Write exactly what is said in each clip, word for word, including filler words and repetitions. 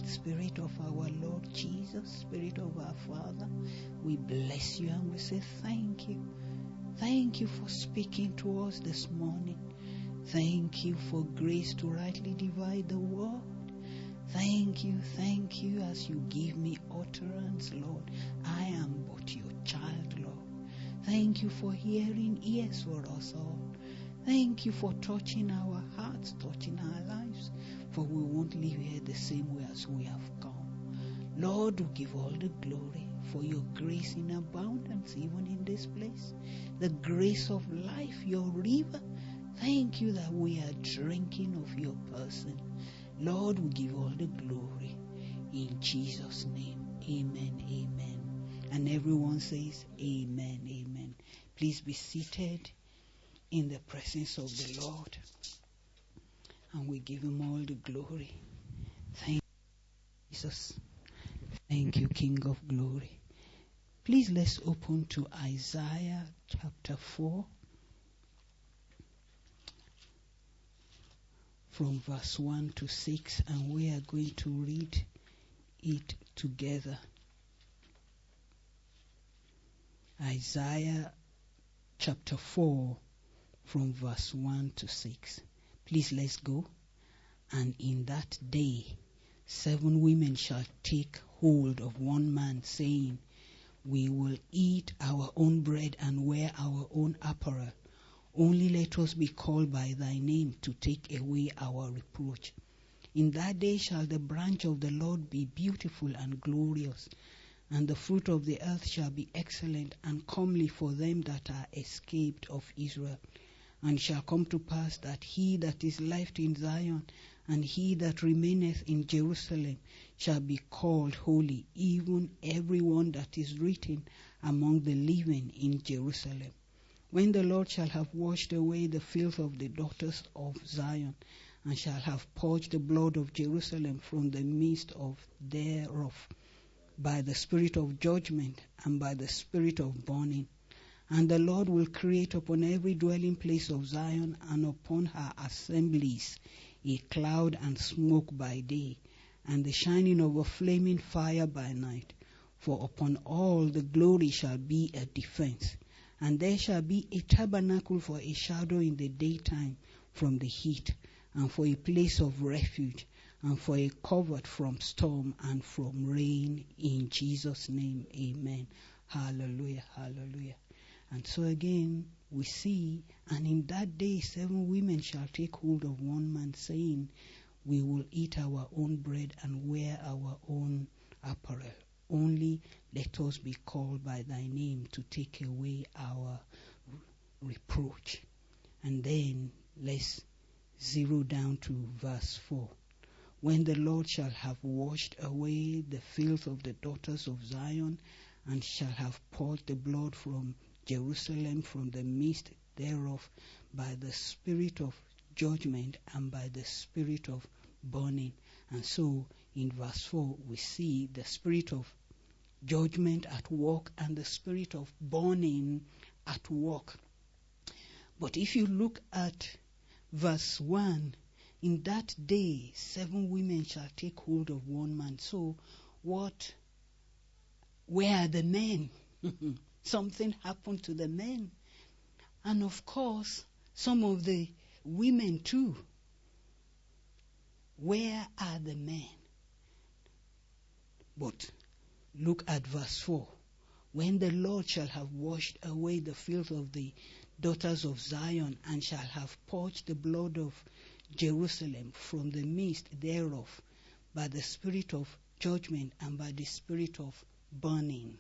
Spirit of our Lord Jesus, Spirit of our Father, we bless you and we say thank you. Thank you for speaking to us this morning. Thank you for grace to rightly divide the word. Thank you, thank you as you give me utterance, Lord. I am but your child, Lord. Thank you for hearing ears for us all. Thank you for touching our hearts, touching our lives, for we won't live here the same way as we have come. Lord, we give all the glory for your grace in abundance, even in this place. The grace of life, your river. Thank you that we are drinking of your person. Lord, we give all the glory. In Jesus' name, amen, amen. And everyone says, amen, amen. Please be seated in the presence of the Lord. And we give him all the glory. Thank you, Jesus. Thank you, King of glory. Please let's open to Isaiah chapter four. From verse one to six, and we are going to read it together. Isaiah chapter four, from verse one to six. Please let's go. And in that day, seven women shall take hold of one man, saying, we will eat our own bread and wear our own apparel. Only let us be called by thy name to take away our reproach. In that day shall the branch of the Lord be beautiful and glorious, and the fruit of the earth shall be excellent and comely for them that are escaped of Israel. And shall come to pass that he that is left in Zion, and he that remaineth in Jerusalem, shall be called holy, even every one that is written among the living in Jerusalem. When the Lord shall have washed away the filth of the daughters of Zion, and shall have purged the blood of Jerusalem from the midst of thereof, by the spirit of judgment and by the spirit of burning. And the Lord will create upon every dwelling place of Zion and upon her assemblies a cloud and smoke by day, and the shining of a flaming fire by night. For upon all the glory shall be a defense. And there shall be a tabernacle for a shadow in the daytime from the heat, and for a place of refuge, and for a covert from storm and from rain. In Jesus' name, amen. Hallelujah, hallelujah. And so again, we see, and in that day seven women shall take hold of one man, saying, we will eat our own bread and wear our own apparel. Only let us be called by thy name to take away our reproach. And then let's zero down to verse four. When the Lord shall have washed away the filth of the daughters of Zion, and shall have poured the blood from Jerusalem from the midst thereof, by the spirit of judgment and by the spirit of burning. And so in verse four we see the spirit of judgment at work and the spirit of burning at work. But if you look at verse one, in that day seven women shall take hold of one man. So what, where are the men? Something happened to the men. And of course, some of the women too. Where are the men? But look at verse four. When the Lord shall have washed away the filth of the daughters of Zion, and shall have purged the blood of Jerusalem from the midst thereof, by the spirit of judgment and by the spirit of burning.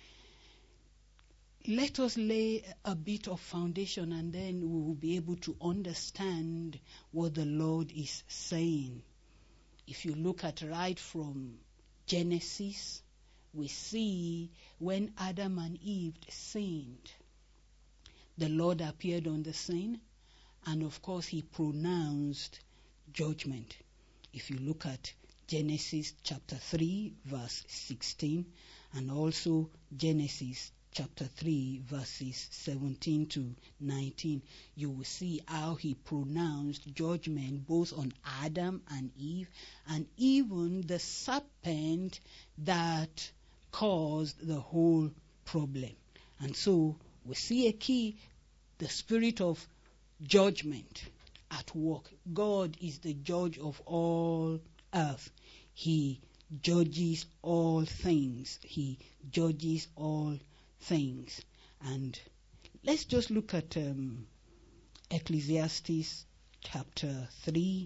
Let us lay a bit of foundation, and then we will be able to understand what the Lord is saying. If you look at right from Genesis, we see when Adam and Eve sinned, the Lord appeared on the scene, and of course he pronounced judgment. If you look at Genesis chapter three verse sixteen, and also Genesis chapter three, verses seventeen to nineteen, you will see how he pronounced judgment both on Adam and Eve, and even the serpent that caused the whole problem. And so we see a key, the spirit of judgment at work. God is the judge of all earth. He judges all things. He judges all things. And let's just look at um, Ecclesiastes chapter three.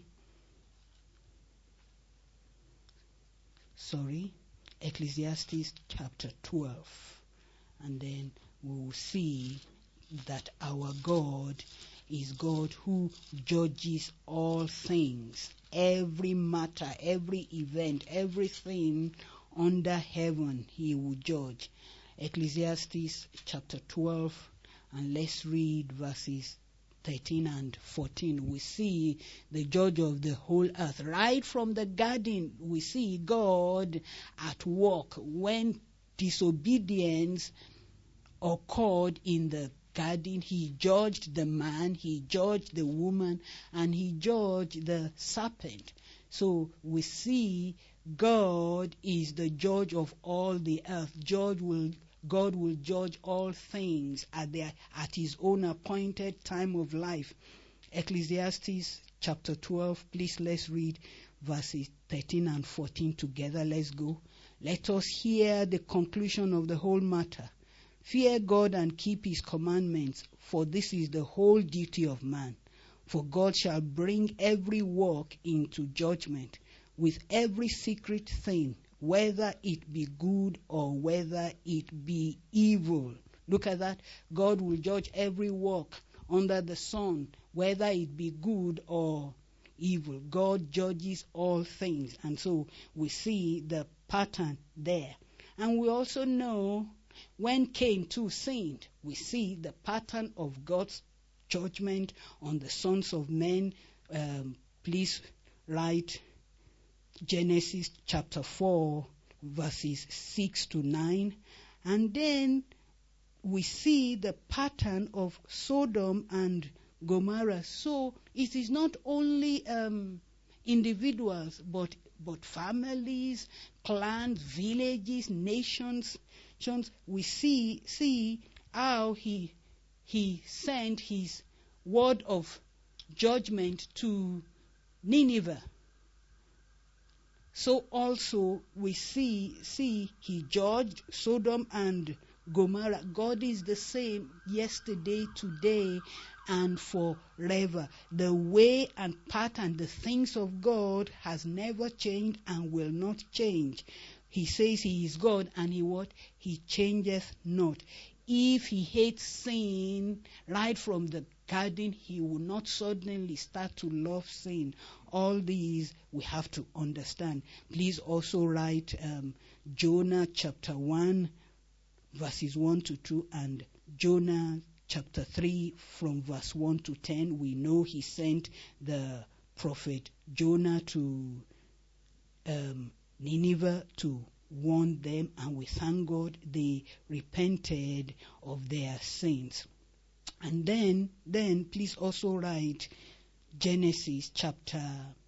Sorry, Ecclesiastes chapter twelve. And then we'll see that our God is God who judges all things, every matter, every event, everything under heaven he will judge. Ecclesiastes chapter twelve, and let's read verses thirteen and fourteen. We see the judge of the whole earth. Right from the garden, we see God at work when disobedience occurred in the garden. He judged the man, he judged the woman, and he judged the serpent. So we see God is the judge of all the earth. Judge will God will judge all things at their at his own appointed time of life. Ecclesiastes chapter twelve, please let's read verses thirteen and fourteen together. Let's go. Let us hear the conclusion of the whole matter. Fear God and keep his commandments, for this is the whole duty of man. For God shall bring every work into judgment, with every secret thing, whether it be good or whether it be evil. Look at that. God will judge every work under the sun, whether it be good or evil. God judges all things. And so we see the pattern there. And we also know when Cain too sinned, we see the pattern of God's judgment on the sons of men. Um, please write Genesis chapter four, verses six to nine. And then we see the pattern of Sodom and Gomorrah. So it is not only um, individuals, but but families, clans, villages, nations. We see see how he he sent his word of judgment to Nineveh. So also we see see he judged Sodom and Gomorrah. God is the same yesterday, today, and forever. The way and pattern, the things of God has never changed and will not change. He says he is God, and he what? He changeth not. If he hates sin right from the garden, he will not suddenly start to love sin. All these we have to understand. Please also write um, Jonah chapter one, verses one to two, and Jonah chapter three from verse one to ten. We know he sent the prophet Jonah to um, Nineveh to warn them, and we thank God they repented of their sins. And then, then please also write Genesis chapter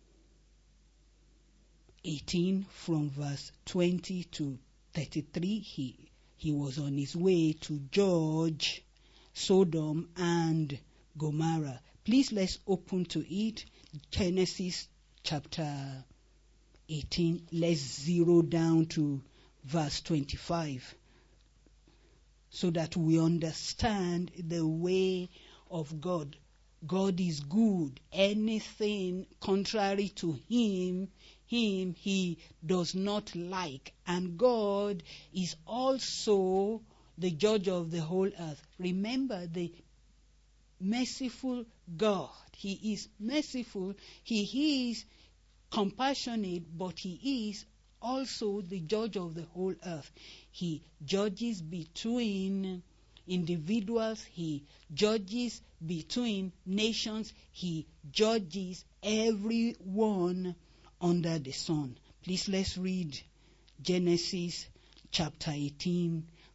eighteen from verse twenty to thirty-three. He he was on his way to judge Sodom and Gomorrah. Please let's open to it. Genesis chapter eighteen. Let's zero down to verse twenty-five, so that we understand the way of God. God is good. Anything contrary to him, him he does not like. And God is also the judge of the whole earth. Remember the merciful God. He is merciful. He is compassionate, but he is also the judge of the whole earth. He judges between individuals. He judges between nations. He judges everyone under the sun. Please let's read Genesis chapter eighteen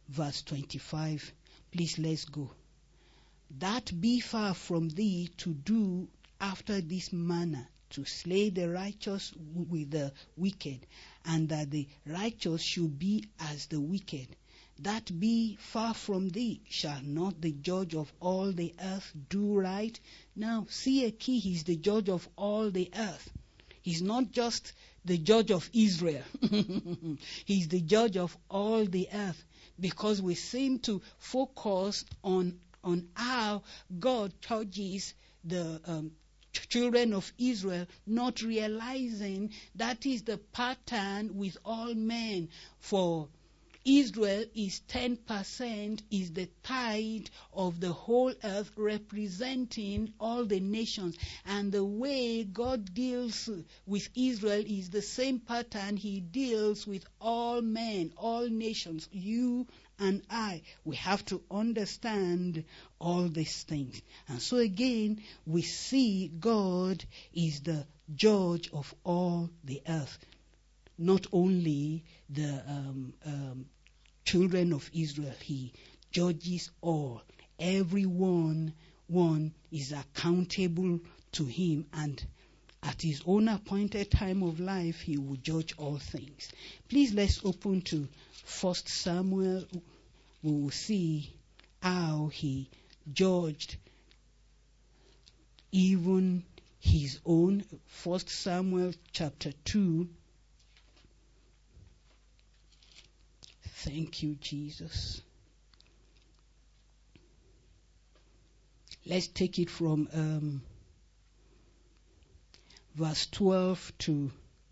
verse twenty-five. Please let's go. That be far from thee to do after this manner, to slay the righteous with the wicked, and that the righteous should be as the wicked. That be far from thee. Shall not the judge of all the earth do right? Now, see a key, he's the judge of all the earth. He's not just the judge of Israel. He's the judge of all the earth, because we seem to focus on, on how God judges the um, children of Israel, not realizing that is the pattern with all men. For Israel is ten percent, is the tithe of the whole earth, representing all the nations. And the way God deals with Israel is the same pattern he deals with all men, all nations, you and I. We have to understand all these things. And so again, we see God is the judge of all the earth. Not only the um, um, children of Israel, he judges all. Everyone one is accountable to him, and at his own appointed time of life, he will judge all things. Please let's open to First Samuel. We will see how he judged even his own. First Samuel chapter two. Thank you, Jesus. Let's take it from um, verse twelve to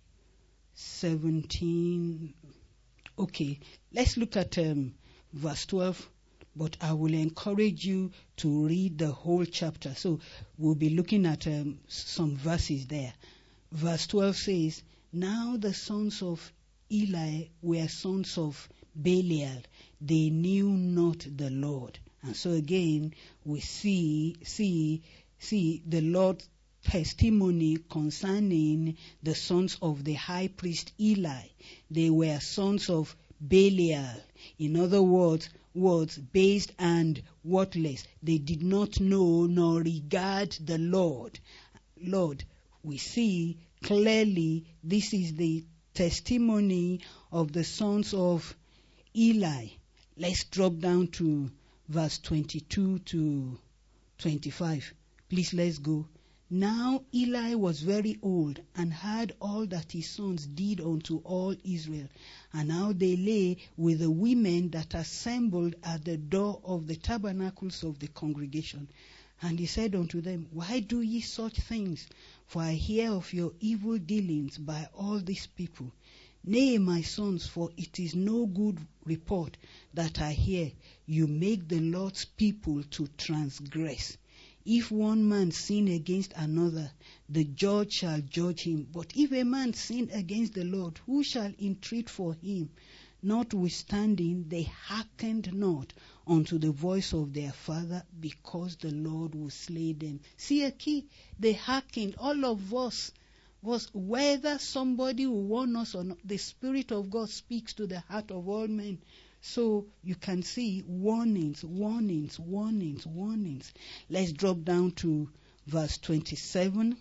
seventeen. Okay, let's look at um, verse twelve, but I will encourage you to read the whole chapter. So we'll be looking at um, some verses there. Verse twelve says, Now the sons of Eli were sons of Belial. They knew not the Lord. And so again, we see, see, see the Lord's testimony concerning the sons of the high priest Eli. They were sons of Belial. In other words, words based and worthless. They did not know nor regard the Lord. Lord, we see clearly this is the testimony of the sons of Eli. Let's drop down to verse twenty-two to twenty-five. Please, let's go. Now Eli was very old, and heard all that his sons did unto all Israel, and how they lay with the women that assembled at the door of the tabernacles of the congregation. And he said unto them, Why do ye such things? For I hear of your evil dealings by all these people. Nay, my sons, for it is no good report that I hear. You make the Lord's people to transgress. If one man sin against another, the judge shall judge him. But if a man sin against the Lord, who shall entreat for him? Notwithstanding, they hearkened not unto the voice of their father, because the Lord will slay them. See a key? They hearkened. All of us, was whether somebody will warn us or not, the Spirit of God speaks to the heart of all men. So you can see warnings, warnings, warnings, warnings. Let's drop down to verse twenty-seven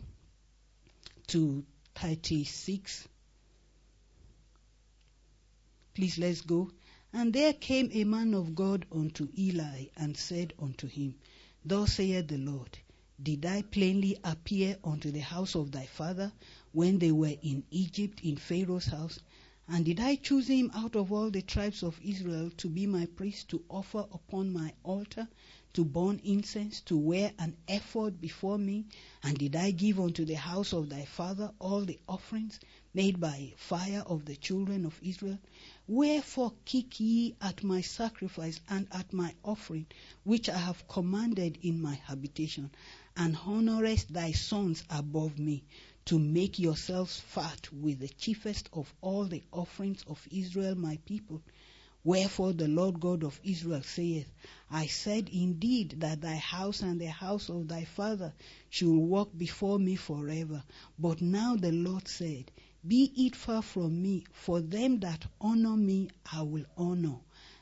to thirty-six. Please, let's go. And there came a man of God unto Eli, and said unto him, Thus saith the Lord, Did I plainly appear unto the house of thy father when they were in Egypt in Pharaoh's house? And did I choose him out of all the tribes of Israel to be my priest, to offer upon my altar, to burn incense, to wear an ephod before me? And did I give unto the house of thy father all the offerings made by fire of the children of Israel? Wherefore kick ye at my sacrifice and at my offering, which I have commanded in my habitation, and honorest thy sons above me, to make yourselves fat with the chiefest of all the offerings of Israel my people? Wherefore the Lord God of Israel saith, I said indeed that thy house and the house of thy father should walk before me forever. But now the Lord said, Be it far from me, for them that honor me I will honor,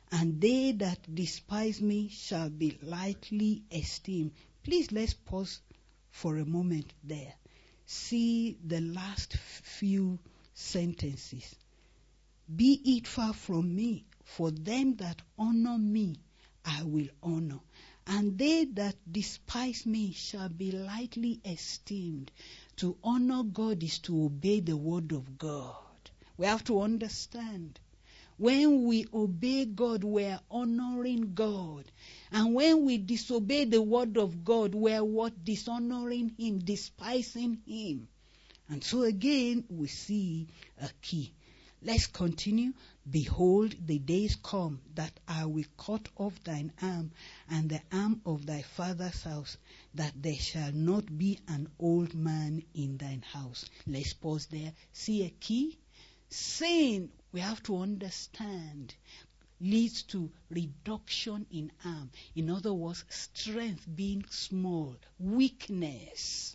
and they that despise me shall be lightly esteemed. Please, let's pause for a moment there. See the last few sentences. Be it far from me, for them that honor me I will honor, and they that despise me shall be lightly esteemed. To honor God is to obey the word of God. We have to understand, when we obey God, we are honoring God. And when we disobey the word of God, we are what? Dishonoring Him, despising Him. And so again, we see a key. Let's continue. Behold, the days come that I will cut off thine arm and the arm of thy father's house, that there shall not be an old man in thine house. Let's pause there. See a key? Sin, we have to understand, leads to reduction in arm. In other words, strength being small. Weakness.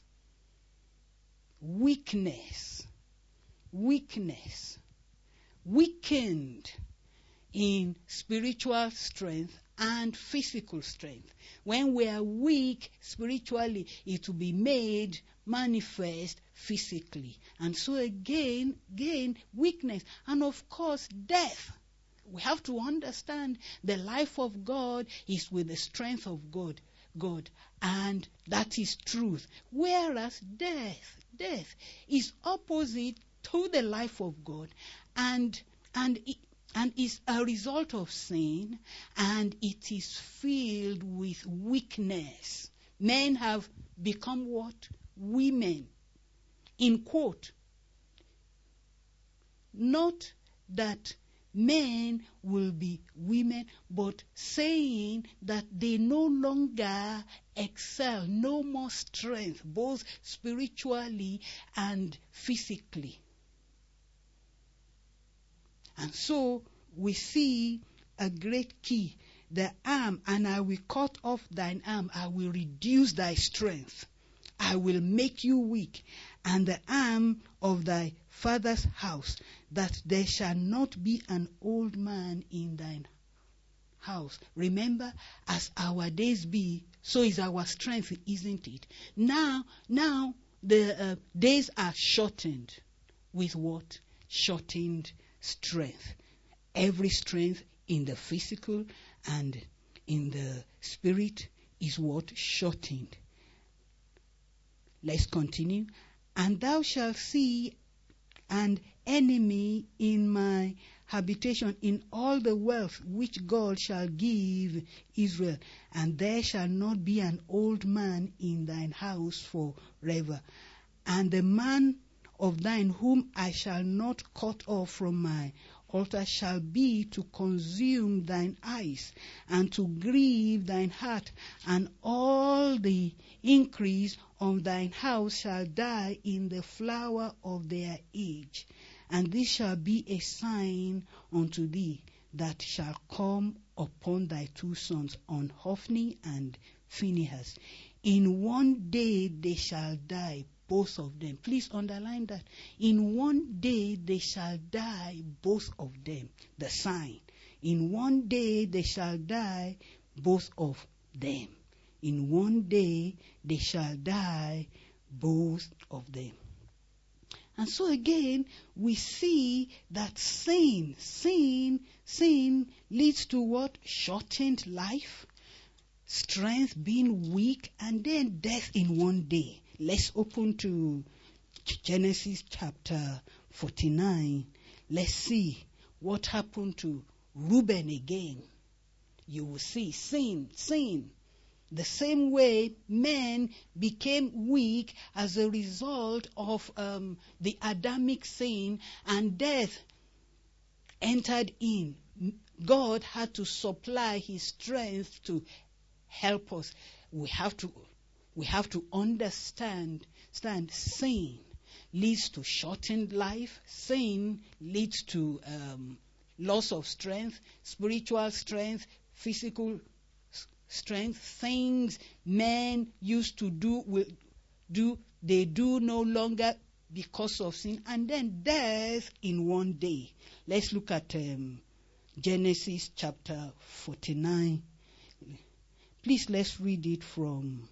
Weakness. Weakness. Weakened in spiritual strength and physical strength. When we are weak spiritually, it will be made manifest physically. And so again, again, weakness. And of course, death. We have to understand the life of God is with the strength of God. God. And that is truth. Whereas death, death is opposite to the life of God, and and it, and is a result of sin, and it is filled with weakness. Men have become what? Women. In quote. Not that men will be women, but saying that they no longer excel, no more strength, both spiritually and physically. And so we see a great key. The arm, and I will cut off thine arm, I will reduce thy strength, I will make you weak, and the arm of thy father's house, that there shall not be an old man in thine house. Remember, as our days be, so is our strength, isn't it? Now, now the uh, days are shortened. With what? Shortened strength. Every strength in the physical and in the spirit is what? Shortened. Let's continue. And thou shalt see an enemy in my habitation, in all the wealth which God shall give Israel, and there shall not be an old man in thine house forever. And the man of thine whom I shall not cut off from my altar shall be to consume thine eyes, and to grieve thine heart, and all the increase of thine house shall die in the flower of their age. And this shall be a sign unto thee that shall come upon thy two sons, on Hophni and Phinehas. In one day they shall die, both of them. Please underline that. In one day they shall die, both of them. The sign. In one day they shall die, both of them. In one day they shall die, both of them. And so again, we see that sin, sin, sin leads to what? Shortened life, strength being weak, and then death in one day. Let's open to Genesis chapter forty-nine. Let's see what happened to Reuben again. You will see sin, sin. The same way men became weak as a result of um, the Adamic sin, and death entered in. God had to supply His strength to help us. We have to, we have to understand, understand sin leads to shortened life. Sin leads to um, loss of strength, spiritual strength, physical strength. Things men used to do will do they do no longer because of sin, and then death in one day. Let's look at um, Genesis chapter forty-nine. Please let's read it from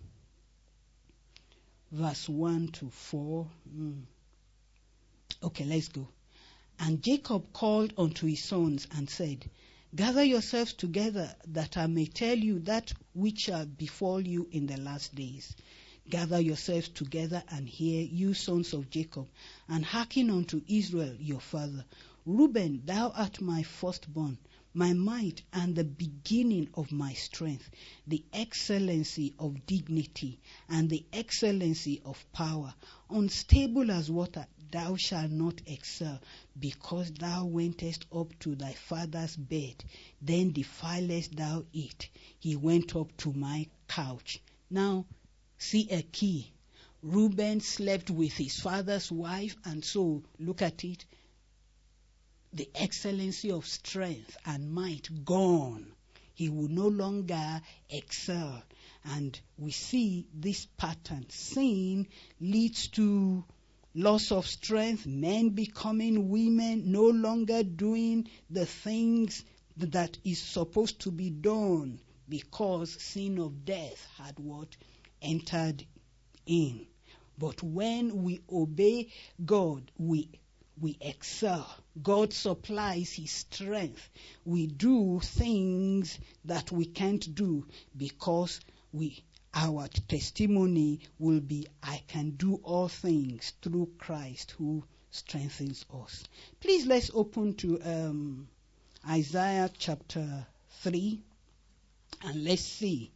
verse one to four. Mm. Okay, let's go. And Jacob called unto his sons and said, Gather yourselves together, that I may tell you that which shall befall you in the last days. Gather yourselves together and hear, you sons of Jacob, and hearken unto Israel your father. Reuben, thou art my firstborn, my might and the beginning of my strength, the excellency of dignity and the excellency of power. Unstable as water, thou shalt not excel, because thou wentest up to thy father's bed, then defilest thou it. He went up to my couch. Now, see a key. Reuben slept with his father's wife, and so, look at it, the excellency of strength and might gone. He will no longer excel. And we see this pattern. Sin leads to loss of strength, men becoming women, no longer doing the things that is supposed to be done, because sin of death had what? Entered in. But when we obey God, we we excel. God supplies his strength. We do things that we can't do, because we our testimony will be, I can do all things through Christ who strengthens us. Please let's open to um, Isaiah chapter three, and let's see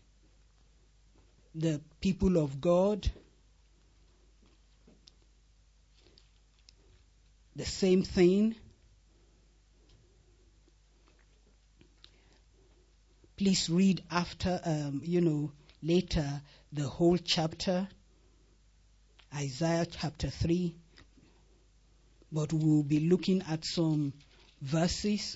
the people of God. The same thing. Please read after, um, you know, later the whole chapter, Isaiah chapter three. But we'll be looking at some verses.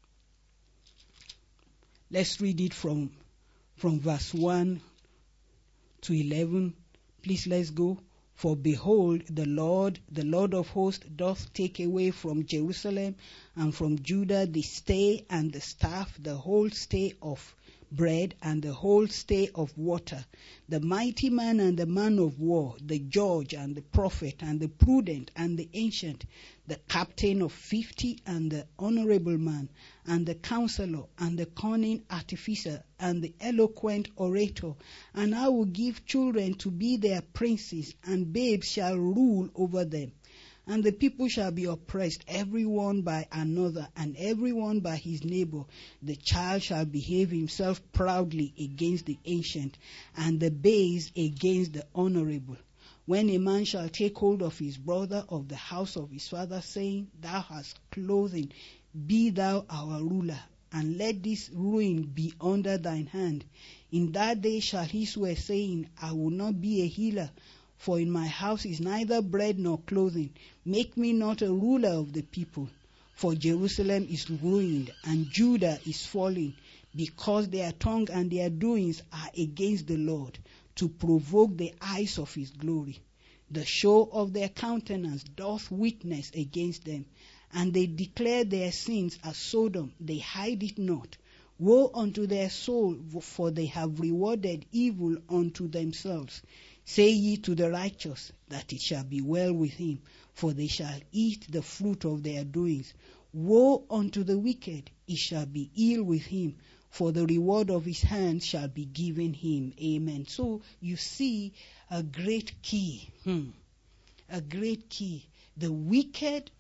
Let's read it from, from verse one to eleven. Please let's go. For behold, the Lord, the Lord of hosts, doth take away from Jerusalem and from Judah the stay and the staff, the whole stay of bread and the whole stay of water, the mighty man and the man of war, the judge and the prophet and the prudent and the ancient, the captain of fifty and the honorable man, and the counselor and the cunning artificer and the eloquent orator. And I will give children to be their princes, and babes shall rule over them. And the people shall be oppressed, every one by another, and every one by his neighbor. The child shall behave himself proudly against the ancient, and the base against the honorable. When a man shall take hold of his brother of the house of his father, saying, Thou hast clothing, be thou our ruler, and let this ruin be under thine hand. In that day shall he swear, saying, I will not be a healer, for in my house is neither bread nor clothing. Make me not a ruler of the people. For Jerusalem is ruined, and Judah is falling, because their tongue and their doings are against the Lord, to provoke the eyes of his glory. The show of their countenance doth witness against them, and they declare their sins as Sodom, they hide it not. Woe unto their soul, for they have rewarded evil unto themselves. Say ye to the righteous, that it shall be well with him, for they shall eat the fruit of their doings. Woe unto the wicked, it shall be ill with him, for the reward of his hands shall be given him. Amen. So you see a great key. Hmm. A great key. The wicked,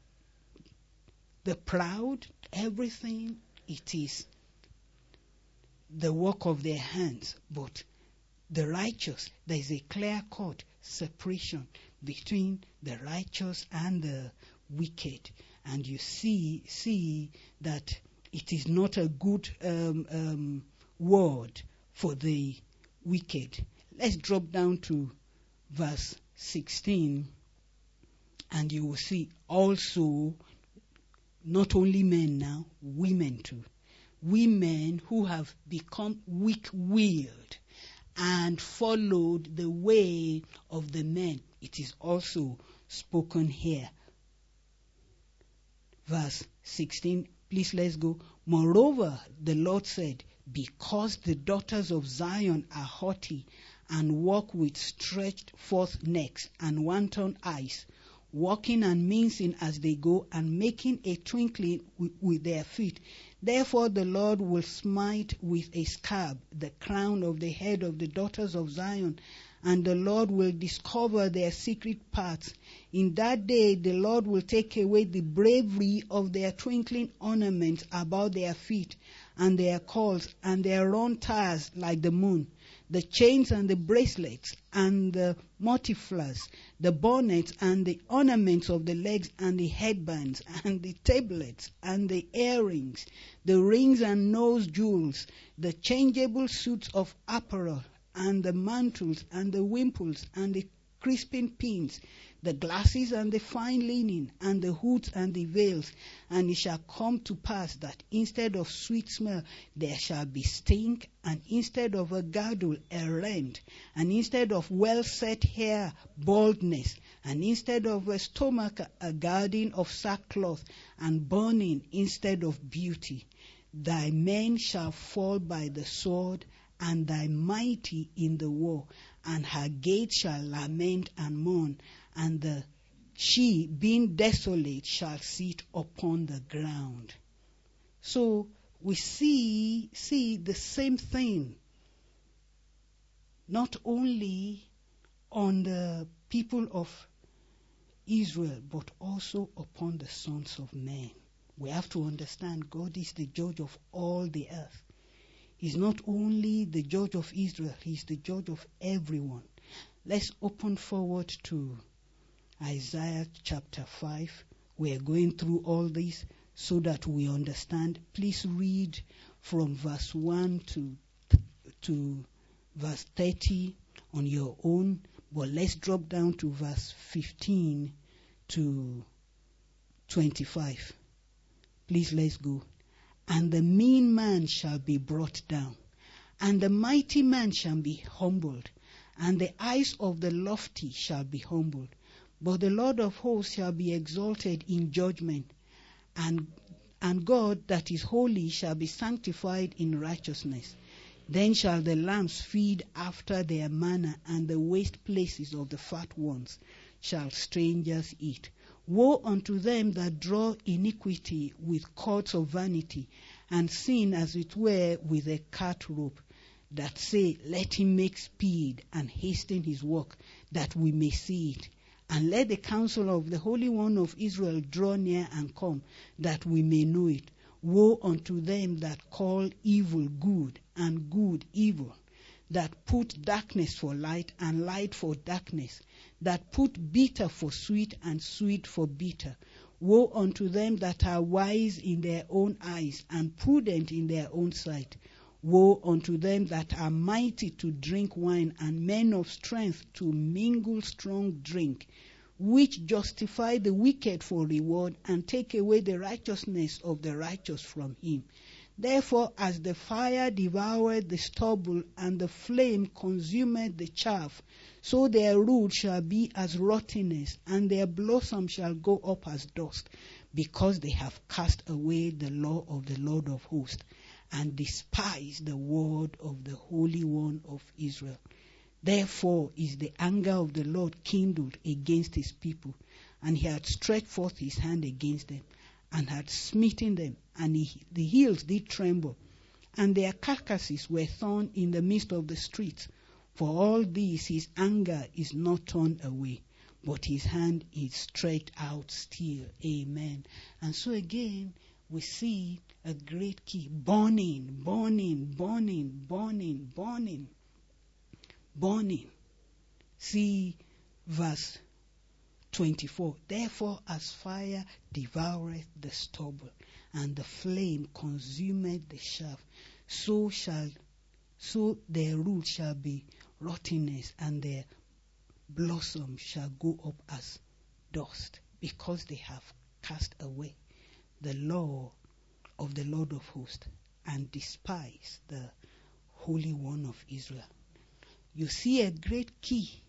the proud, everything, it is the work of their hands. But the righteous, there is a clear-cut separation between the righteous and the wicked. And you see, see that it is not a good um, um, word for the wicked. Let's drop down to verse sixteen, and you will see also not only men now, women too. Women who have become weak-willed and followed the way of the men. It is also spoken here. Verse sixteen, Please let's go. Moreover, the Lord said, because the daughters of Zion are haughty and walk with stretched forth necks and wanton eyes, walking and mincing as they go, and making a twinkling with, with their feet. Therefore the Lord will smite with a scab the crown of the head of the daughters of Zion, and the Lord will discover their secret parts. In that day the Lord will take away the bravery of their twinkling ornaments about their feet, and their cords, and their round tires like the moon, the chains and the bracelets, and the multifleurs, the bonnets and the ornaments of the legs, and the headbands, and the tablets, and the earrings, the rings and nose jewels, the changeable suits of apparel, and the mantles, and the wimples, and the crisping pins, the glasses, and the fine linen, and the hoods, and the veils. And it shall come to pass that instead of sweet smell there shall be stink, and instead of a girdle a rent, and instead of well set hair baldness, and instead of a stomach a garden of sackcloth, and burning instead of beauty. Thy men shall fall by the sword, and thy mighty in the war, and her gates shall lament and mourn, and the she, being desolate, shall sit upon the ground. So we see see the same thing, not only on the people of Israel, but also upon the sons of men. We have to understand God is the judge of all the earth. He's not only the judge of Israel, he's the judge of everyone. Let's open forward to Isaiah chapter five. We are going through all this so that we understand. Please read from verse one to, to verse thirty on your own. But let's drop down to verse fifteen to twenty-five. Please, let's go. And the mean man shall be brought down, and the mighty man shall be humbled, and the eyes of the lofty shall be humbled. But the Lord of hosts shall be exalted in judgment, and, and God that is holy shall be sanctified in righteousness. Then shall the lambs feed after their manner, and the waste places of the fat ones shall strangers eat. Woe unto them that draw iniquity with cords of vanity, and sin as it were with a cart rope, that say, let him make speed and hasten his work, that we may see it. And let the counsel of the Holy One of Israel draw near and come, that we may know it. Woe unto them that call evil good, and good evil, that put darkness for light, and light for darkness, that put bitter for sweet, and sweet for bitter. Woe unto them that are wise in their own eyes, and prudent in their own sight. Woe unto them that are mighty to drink wine, and men of strength to mingle strong drink, which justify the wicked for reward, and take away the righteousness of the righteous from him. Therefore, as the fire devoured the stubble, and the flame consumed the chaff, so their root shall be as rottenness, and their blossom shall go up as dust, because they have cast away the law of the Lord of hosts, and despised the word of the Holy One of Israel. Therefore is the anger of the Lord kindled against his people, and he had stretched forth his hand against them, and had smitten them, and he, the hills did tremble, and their carcasses were thorn in the midst of the streets. For all this his anger is not turned away, but his hand is stretched out still. Amen. And so again, we see a great key. Burning, burning, burning, burning, burning, burning. See verse twenty-four. Therefore, as fire devoureth the stubble, and the flame consumeth the chaff, so shall so their root shall be rottenness, and their blossom shall go up as dust, because they have cast away the law of the Lord of hosts, and despise the Holy One of Israel. You see a great key.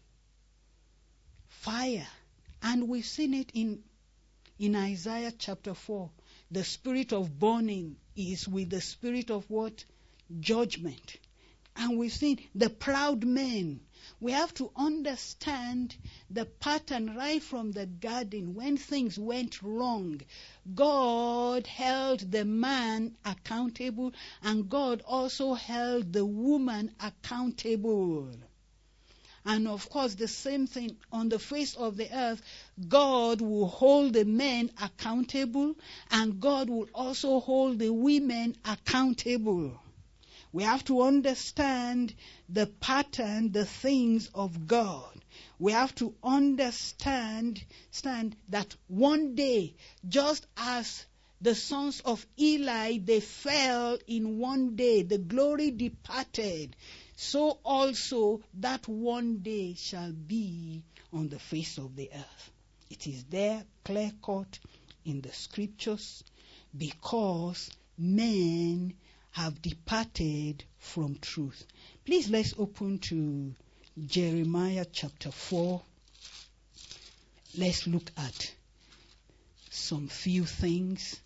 Fire. And we've seen it in, in Isaiah chapter four. The spirit of burning is with the spirit of what? Judgment. And we've seen the proud men. We have to understand the pattern right from the garden. When things went wrong, God held the man accountable, and God also held the woman accountable. And of course, the same thing on the face of the earth, God will hold the men accountable, and God will also hold the women accountable. We have to understand the pattern, the things of God. We have to understand stand that one day, just as the sons of Eli, they fell in one day, the glory departed, so also that one day shall be on the face of the earth. It is there clear-cut in the scriptures, because men have departed from truth. Please, let's open to Jeremiah chapter four. Let's look at some few things.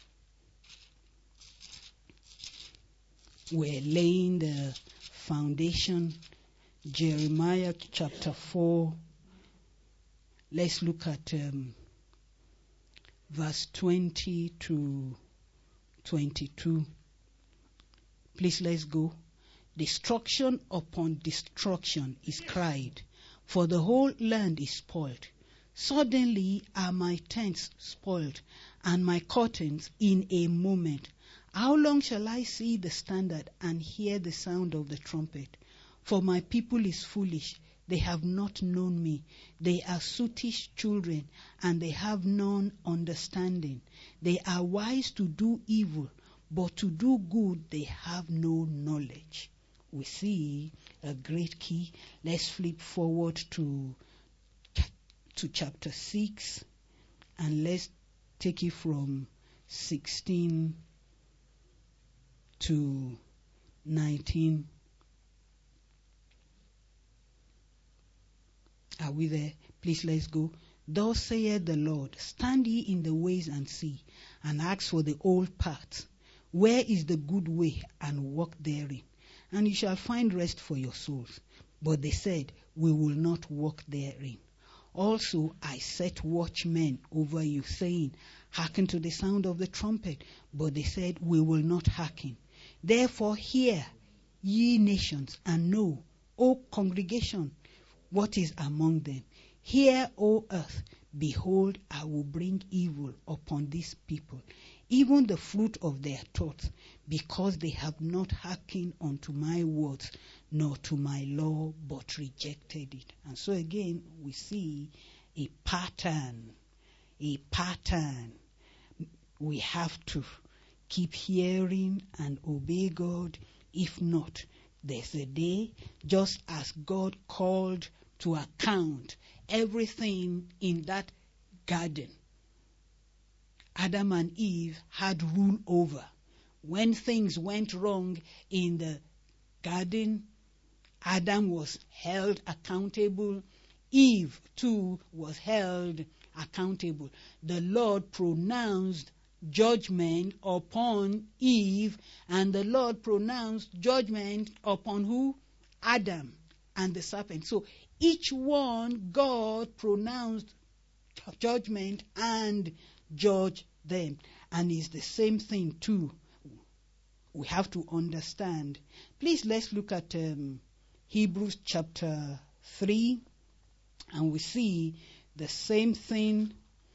We're laying the foundation. Jeremiah chapter four. Let's look at um, verse twenty to twenty-two. Please, let's go. Destruction upon destruction is cried, for the whole land is spoiled. Suddenly are my tents spoiled, and my curtains in a moment. How long shall I see the standard and hear the sound of the trumpet? For my people is foolish, they have not known me. They are sottish children, and they have none understanding. They are wise to do evil, but to do good they have no knowledge. We see a great key. Let's flip forward to, to chapter six, and let's take it from sixteen to nineteen. Are we there? Please, let's go. Thus saith the Lord, stand ye in the ways and see, and ask for the old paths. Where is the good way, and walk therein? And you shall find rest for your souls. But they said, we will not walk therein. Also I set watchmen over you, saying, hearken to the sound of the trumpet. But they said, we will not hearken. Therefore hear, ye nations, and know, O congregation, what is among them. Hear, O earth, behold, I will bring evil upon this people, even the fruit of their thoughts, because they have not hearkened unto my words, nor to my law, but rejected it. And so again, we see a pattern, a pattern. We have to keep hearing and obey God. If not, there's a day, just as God called to account everything in that garden, Adam and Eve had rule over. When things went wrong in the garden, Adam was held accountable. Eve too was held accountable. The Lord pronounced judgment upon Eve, and the Lord pronounced judgment upon who? Adam and the serpent. So each one, God pronounced judgment and judged them. And it's the same thing too. We have to understand. Please, let's look at um, Hebrews chapter three, and we see the same thing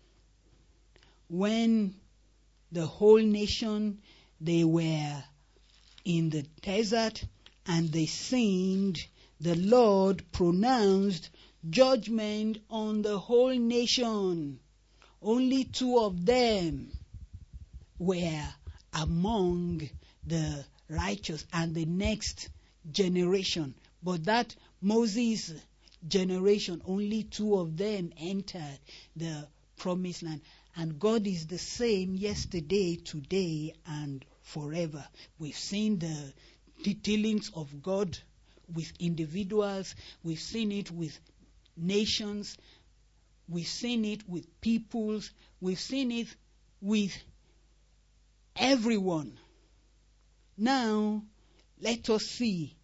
when the whole nation, they were in the desert and they sinned. The Lord pronounced judgment on the whole nation. Only two of them were among the righteous and the next generation. But that Moses generation, only two of them entered the promised land. And God is the same yesterday, today, and forever. We've seen the dealings of God with individuals. We've seen it with nations. We've seen it with peoples. We've seen it with everyone. Now, let us see.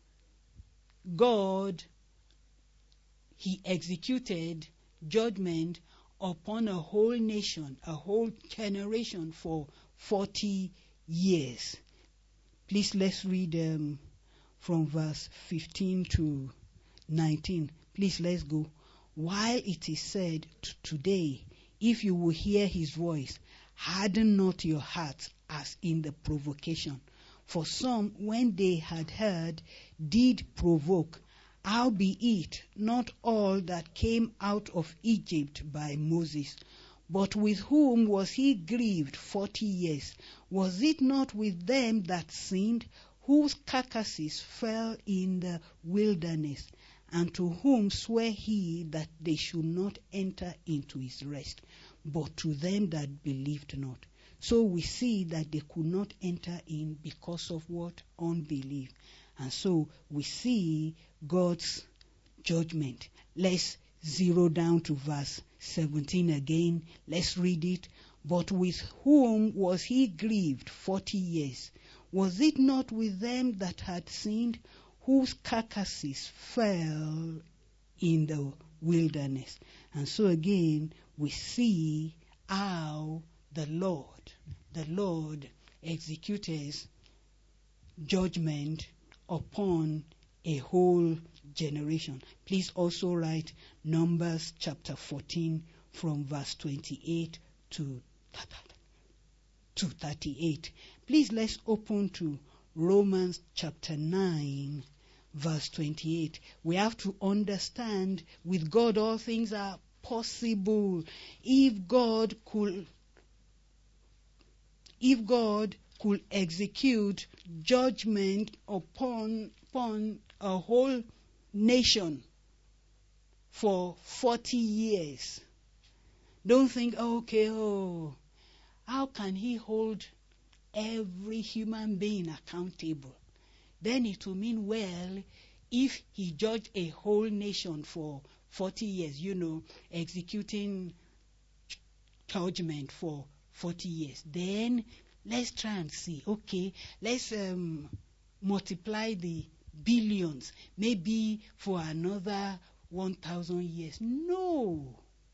God, he executed judgment upon a whole nation, a whole generation for forty years. Please, let's read um, from verse fifteen to nineteen. Please, let's go. While it is said t- today, if you will hear his voice, harden not your hearts as in the provocation. For some, when they had heard, did provoke. Howbeit, not all that came out of Egypt by Moses. But with whom was he grieved forty years? Was it not with them that sinned, whose carcasses fell in the wilderness? And to whom sware he that they should not enter into his rest, but to them that believed not? So we see that they could not enter in because of what? Unbelief. And so we see God's judgment. Let's zero down to verse seventeen again. Let's read it. But with whom was he grieved forty years? Was it not with them that had sinned, whose carcasses fell in the wilderness? And so again, we see how the Lord, the Lord executes judgment upon a whole generation. Please also write Numbers chapter fourteen from verse twenty-eight to thirty-eight. Please, let's open to Romans chapter nine verse twenty-eight. We have to understand with God all things are possible. If God could if God could execute judgment upon, upon a whole nation for forty years, don't think, okay, oh, how can he hold every human being accountable? Then it will mean, well, if he judged a whole nation for forty years, you know, executing judgment for forty years, then let's try and see, okay, let's um, multiply the billions, maybe for another one thousand years. No.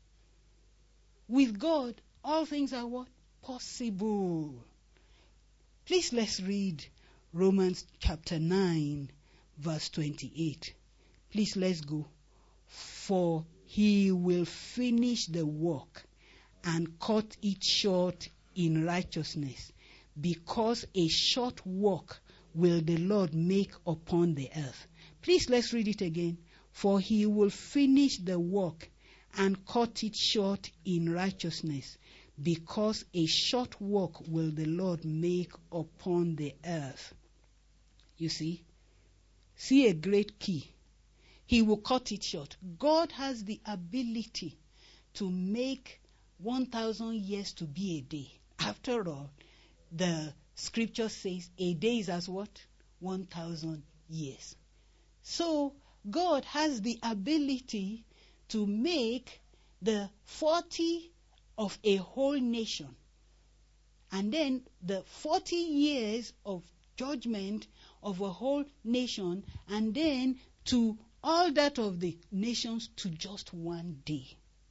With God, all things are what? Possible. Please, let's read Romans chapter nine, verse twenty-eight. Please, let's go. For he will finish the work and cut it short in righteousness, because a short work will the Lord make upon the earth. Please, let's read it again. For he will finish the work and cut it short in righteousness, because a short work will the Lord make upon the earth. You see? See a great key. He will cut it short. God has the ability to make one thousand years to be a day. After all, the scripture says a day is as what? one thousand years. So, God has the ability to make the forty of a whole nation, and then the forty years of judgment of a whole nation, and then to all that of the nations to just one day.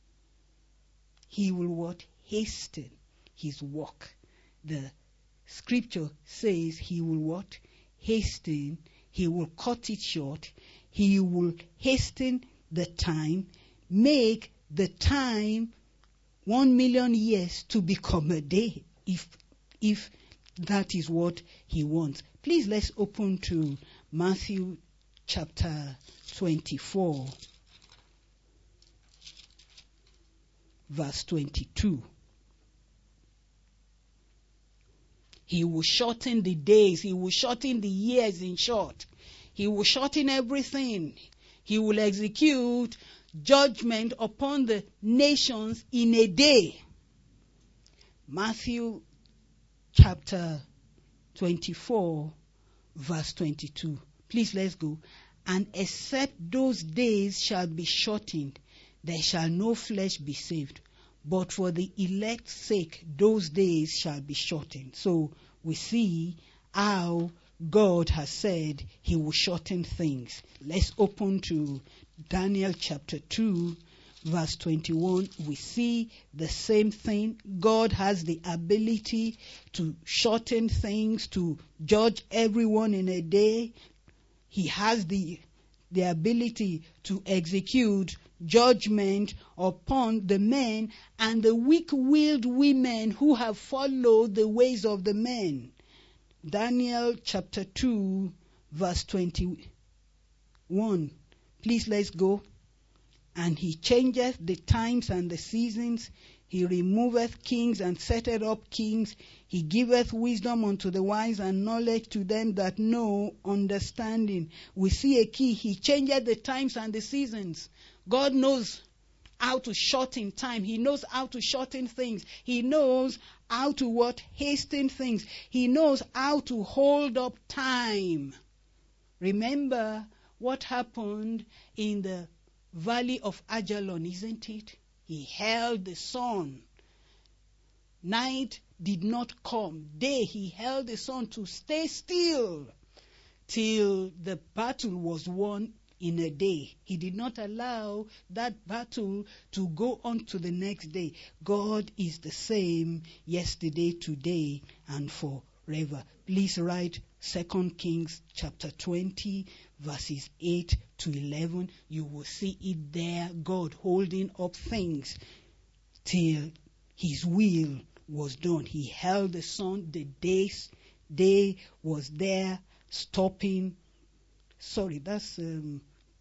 He will what? Hasten his work. The scripture says he will what? Hasten. He will cut it short. He will hasten the time, make the time one million years to become a day, if if that is what he wants. Please, let's open to Matthew chapter twenty-four, verse twenty-two. He will shorten the days. He will shorten the years, in short. He will shorten everything. He will execute judgment upon the nations in a day. Matthew chapter twenty-four, verse twenty-two. Please, let's go. And except those days shall be shortened, there shall no flesh be saved. but for the elect's sake, those days shall be shortened. So we see how God has said he will shorten things. Let's open to Daniel chapter two, verse twenty-one. We see the same thing. God has the ability to shorten things, to judge everyone in a day. He has the, the ability to execute judgment upon the men and the weak-willed women who have followed the ways of the men. Daniel chapter two, verse twenty-one. Please, let's go. And he changeth the times and the seasons. He removeth kings and setteth up kings. He giveth wisdom unto the wise and knowledge to them that know understanding. We see a key. He changeth the times and the seasons. God knows how to shorten time. He knows how to shorten things. He knows how to what? Hasten things. He knows how to hold up time. Remember what happened in the valley of Ajalon, isn't it? He held the sun. Night did not come. Day he held the sun to stay still till the battle was won in a day. He did not allow that battle to go on to the next day. God is the same yesterday, today, and forever. Please write Second Kings chapter twenty, verses eight to eleven. You will see it there. God holding up things till his will was done. He held the sun. The days, day was there, stopping. Sorry, that's um,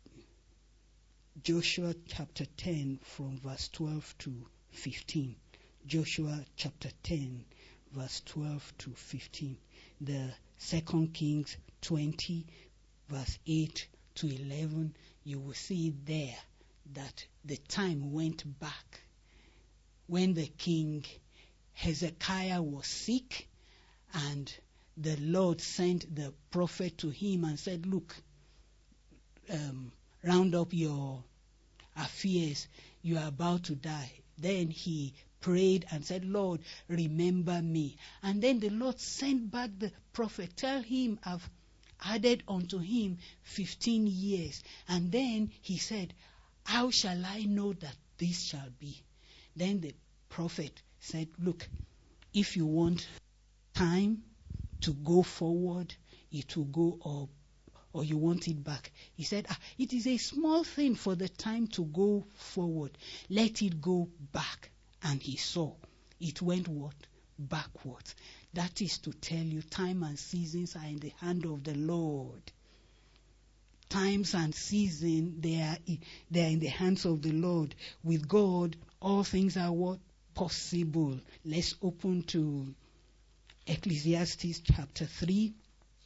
Joshua chapter ten from verse twelve to fifteen. Joshua chapter ten, verse twelve to fifteen. The Second Kings twenty, verse eight to eleven. You will see there that the time went back when the king Hezekiah was sick, and the Lord sent the prophet to him and said, look, um, round up your affairs, you are about to die. Then he prayed and said, Lord, remember me. And then the Lord sent back the prophet, tell him I've added unto him fifteen years. And then he said, how shall I know that this shall be? Then the prophet said, look, if you want time to go forward, it will go up, or you want it back. He said, ah, it is a small thing for the time to go forward. Let it go back. And he saw it went what? Backwards. That is to tell you, time and seasons are in the hand of the Lord. Times and seasons, they are, they are in the hands of the Lord. With God, all things are what? Possible. Let's open to Ecclesiastes chapter three.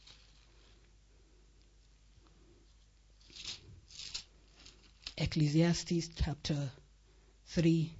Ecclesiastes chapter three.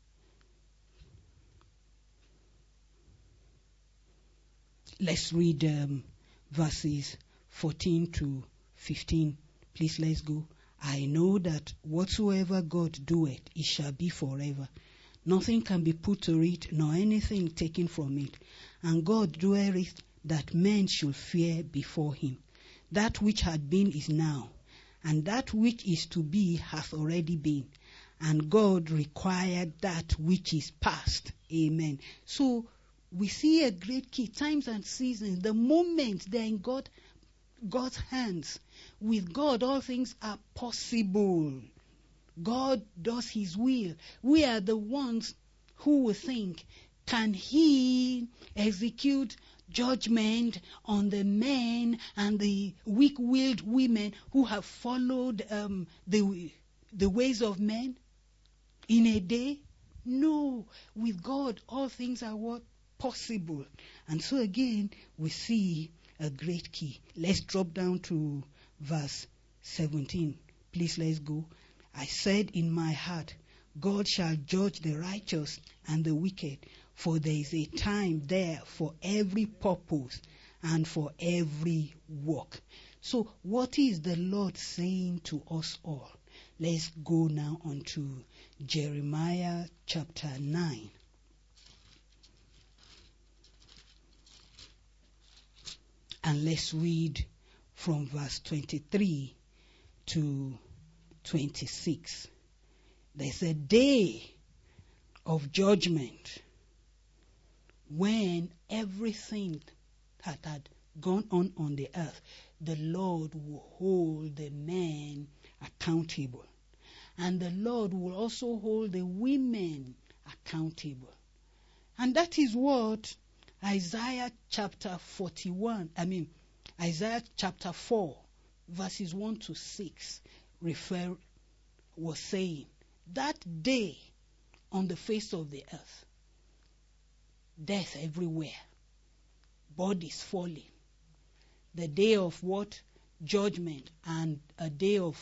Let's read um, verses fourteen to fifteen. Please, let's go. I know that whatsoever God doeth, it shall be forever. Nothing can be put to it, nor anything taken from it. And God doeth that men should fear before him. That which had been is now, and that which is to be hath already been. And God required that which is past. Amen. So we see a great key. Times and seasons, the moments they're in God, God's hands. With God, all things are possible. God does his will. We are the ones who will think, can he execute judgment on the men and the weak-willed women who have followed um, the, the ways of men in a day? No. With God, all things are what? Possible. And so again, we see a great key. Let's drop down to verse seventeen. Please, let's go. I said in my heart, God shall judge the righteous and the wicked, for there is a time there for every purpose and for every work. So what is the Lord saying to us all? Let's go now on to Jeremiah chapter nine. And let's read from verse twenty-three to twenty-six. There's a day of judgment when everything that had gone on on the earth, the Lord will hold the men accountable. And the Lord will also hold the women accountable. And that is what Isaiah chapter forty-one, I mean, Isaiah chapter four, verses one to six, refer, was saying. That day on the face of the earth, death everywhere, bodies falling. The day of what? Judgment, and a day of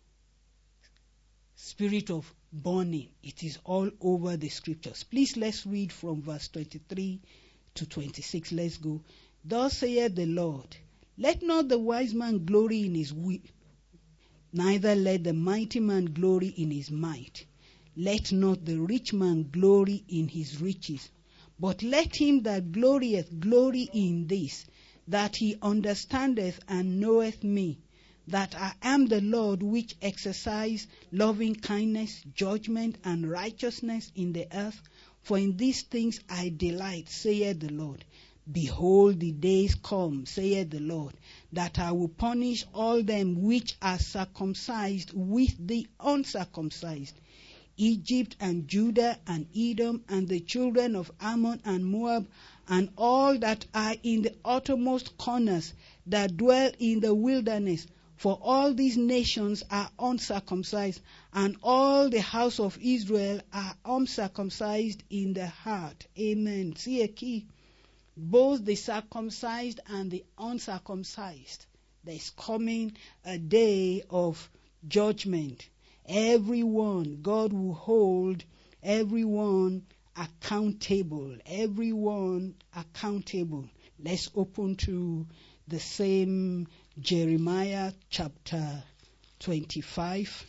spirit of burning. It is all over the scriptures. Please, let's read from verse twenty-three to twenty-six. Let's go. Thus saith the Lord, let not the wise man glory in his wit, neither let the mighty man glory in his might. Let not the rich man glory in his riches, but let him that glorieth glory in this, that he understandeth and knoweth me, that I am the Lord which exercise loving kindness, judgment, and righteousness in the earth. For in these things I delight, saith the Lord. Behold, the days come, saith the Lord, that I will punish all them which are circumcised with the uncircumcised, Egypt and Judah and Edom and the children of Ammon and Moab, and all that are in the uttermost corners, that dwell in the wilderness. For all these nations are uncircumcised, and all the house of Israel are uncircumcised in the heart. Amen. See a key. Both the circumcised and the uncircumcised. There is coming a day of judgment. Everyone, God will hold everyone accountable. Everyone accountable. Let's open to the same Jeremiah chapter twenty-five.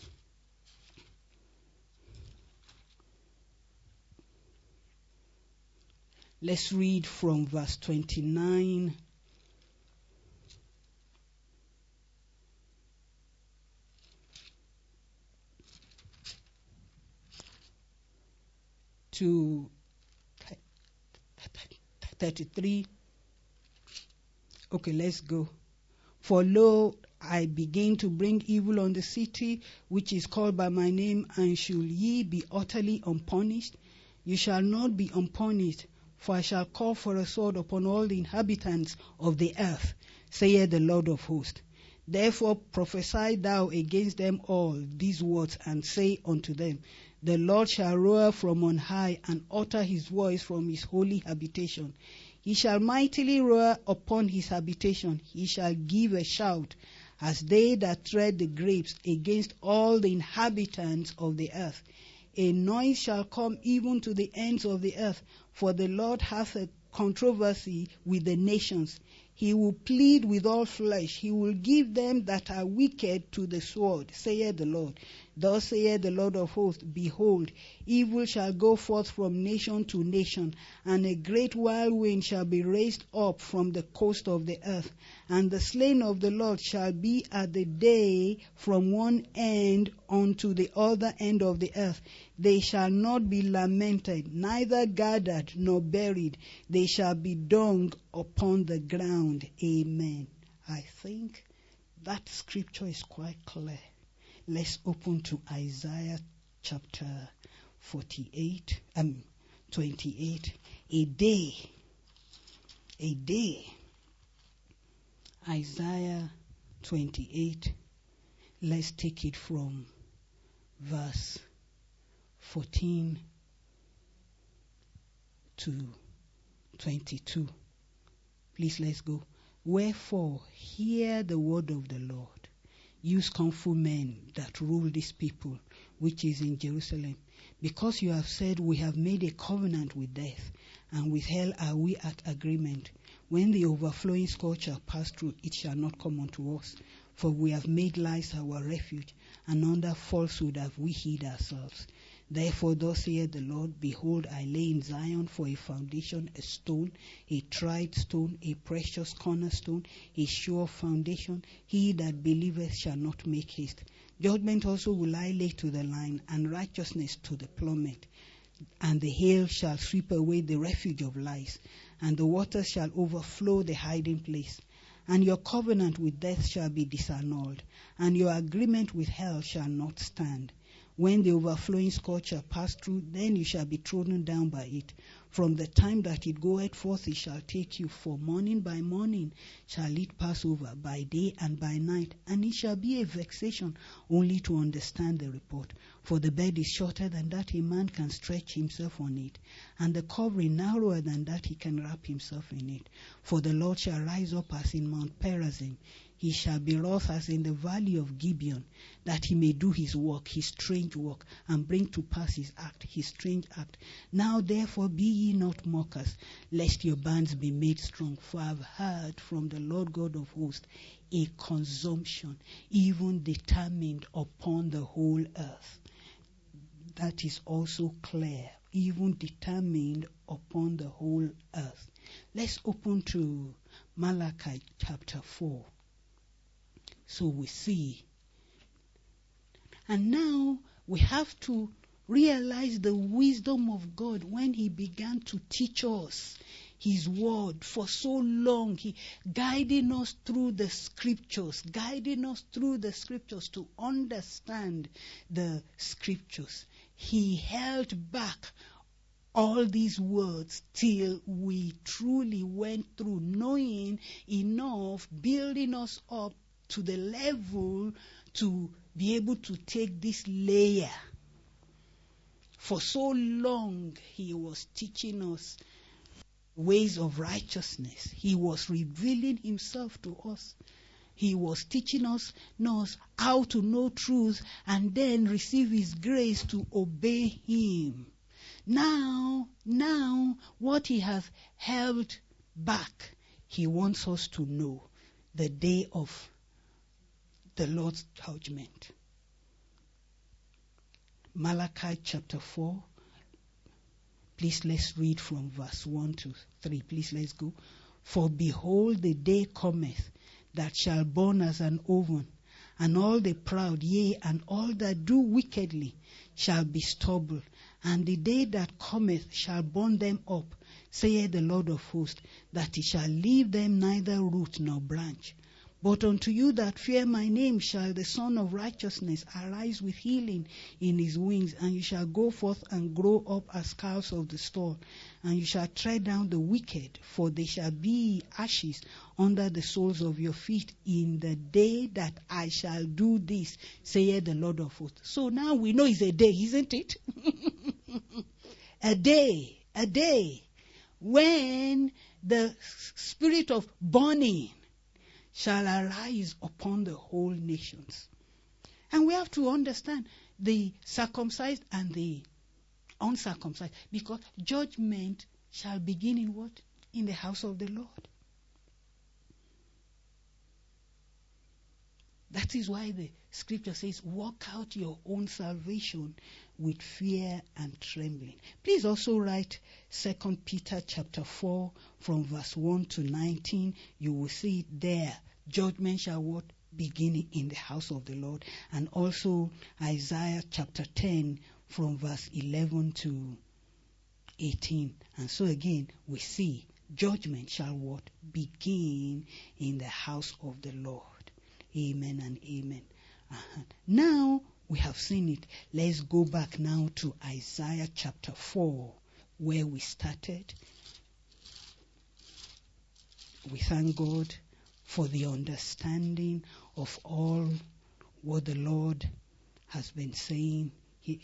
Let's read from verse twenty-nine to thirty-three. Okay, let's go. For lo, I begin to bring evil on the city which is called by my name, and should ye be utterly unpunished? You shall not be unpunished, for I shall call for a sword upon all the inhabitants of the earth, saith the Lord of hosts. Therefore prophesy thou against them all these words, and say unto them, the Lord shall roar from on high, and utter his voice from his holy habitation. He shall mightily roar upon his habitation. He shall give a shout, as they that tread the grapes, against all the inhabitants of the earth. A noise shall come even to the ends of the earth, for the Lord hath a controversy with the nations. He will plead with all flesh. He will give them that are wicked to the sword, saith the Lord. Thus saith the Lord of hosts, behold, evil shall go forth from nation to nation, and a great whirlwind shall be raised up from the coast of the earth. And the slain of the Lord shall be at the day from one end unto the other end of the earth. They shall not be lamented, neither gathered nor buried. They shall be dung upon the ground. Amen. I think that scripture is quite clear. Let's open to Isaiah chapter forty-eight, um, twenty-eight. A day, a day. Isaiah twenty-eight. Let's take it from verse fourteen to twenty-two. Please, let's go. Wherefore, hear the word of the Lord, you scornful men that rule this people, which is in Jerusalem. Because you have said, we have made a covenant with death, and with hell are we at agreement. When the overflowing scourge shall pass through, it shall not come unto us. For we have made lies our refuge, and under falsehood have we hid ourselves. Therefore thus saith the Lord, behold, I lay in Zion for a foundation a stone, a tried stone, a precious cornerstone, a sure foundation. He that believeth shall not make haste. Judgment also will I lay to the line, and righteousness to the plummet. And the hail shall sweep away the refuge of lies, and the waters shall overflow the hiding place. And your covenant with death shall be disannulled, and your agreement with hell shall not stand. When the overflowing scourge shall pass through, then you shall be trodden down by it. From the time that it goeth forth, it shall take you, for morning by morning shall it pass over, by day and by night. And it shall be a vexation only to understand the report. For the bed is shorter than that a man can stretch himself on it, and the covering narrower than that he can wrap himself in it. For the Lord shall rise up as in Mount Perazim. He shall be wroth as in the valley of Gibeon, that he may do his work, his strange work, and bring to pass his act, his strange act. Now therefore be ye not mockers, lest your bands be made strong. For I have heard from the Lord God of hosts a consumption, even determined upon the whole earth. That is also clear, even determined upon the whole earth. Let's open to Malachi chapter four. So we see. And now we have to realize the wisdom of God when he began to teach us his word for so long. He guiding us through the scriptures, guiding us through the scriptures to understand the scriptures. He held back all these words till we truly went through, knowing enough, building us up to the level to be able to take this layer. For so long, he was teaching us ways of righteousness. He was revealing himself to us. He was teaching us, us how to know truth and then receive his grace to obey him. Now, now, what he has held back, he wants us to know the day of the Lord's judgment. Malachi chapter four. Please let's read from verse one to three. Please let's go. For behold, the day cometh that shall burn as an oven, and all the proud, yea, and all that do wickedly shall be stubble. And the day that cometh shall burn them up, saith the Lord of hosts, that he shall leave them neither root nor branch. But unto you that fear my name shall the Son of Righteousness arise with healing in his wings, and you shall go forth and grow up as calves of the stall, and you shall tread down the wicked, for they shall be ashes under the soles of your feet in the day that I shall do this, saith the Lord of hosts. So now we know it's a day, isn't it? a day, a day, when the spirit of burning shall arise upon the whole nations. And we have to understand the circumcised and the uncircumcised, because judgment shall begin in what? In the house of the Lord. That is why the scripture says, work out your own salvation with fear and trembling. Please also write Second Peter chapter four from verse one to nineteen. You will see it there. Judgment shall what? Begin in the house of the Lord. And also Isaiah chapter ten from verse eleven to eighteen. And so again we see judgment shall what? Begin in the house of the Lord. Amen and amen. Uh-huh. Now we have seen it. Let's go back now to Isaiah chapter four, where we started. We thank God for the understanding of all what the Lord has been saying. He,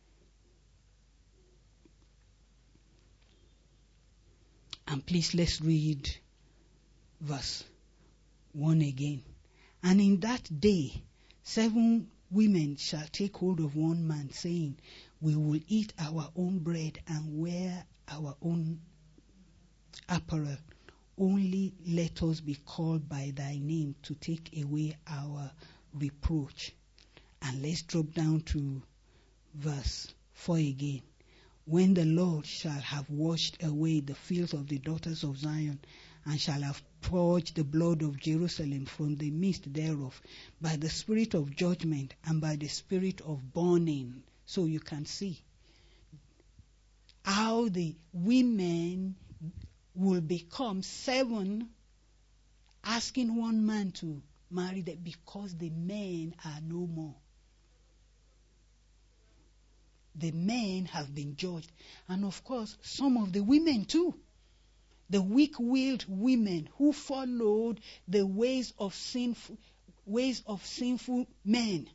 and please let's read verse one again. And in that day, seven women shall take hold of one man, saying, we will eat our own bread and wear our own apparel. Only let us be called by thy name to take away our reproach. And let's drop down to verse four again. When the Lord shall have washed away the filth of the daughters of Zion, and shall have purged the blood of Jerusalem from the midst thereof, by the spirit of judgment and by the spirit of burning. So you can see how the women will become seven, asking one man to marry them because the men are no more. The men have been judged. And of course, some of the women too. The weak-willed women who followed the ways of sinful, ways of sinful men.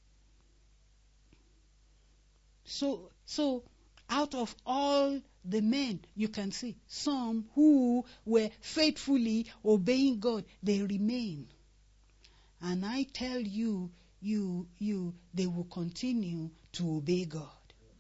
So, so out of all the men, you can see some who were faithfully obeying God, they remain. And I tell you, you, you, they will continue to obey God.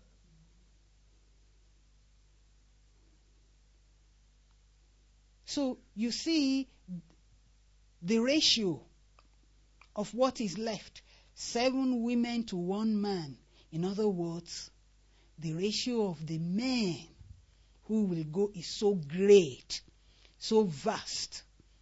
So you see the ratio of what is left. Seven women to one man. In other words, the ratio of the men who will go is so great, so vast.